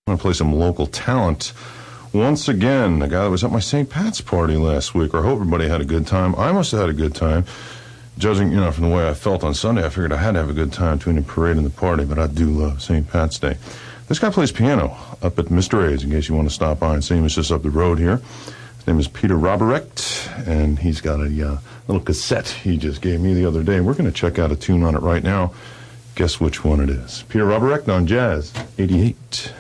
I'm going to play some local talent. Once again, a guy that was at my St. Pat's party last week. I hope everybody had a good time. I must have had a good time. Judging, from the way I felt on Sunday, I figured I had to have a good time between the parade and the party, but I do love St. Pat's Day. This guy plays piano up at Mr. A's, in case you want to stop by and see him. It's just up the road here. His name is Peter Roberecht, and he's got a little cassette he just gave me the other day. We're going to check out a tune on it right now. Guess which one it is. Peter Roberecht on Jazz 88.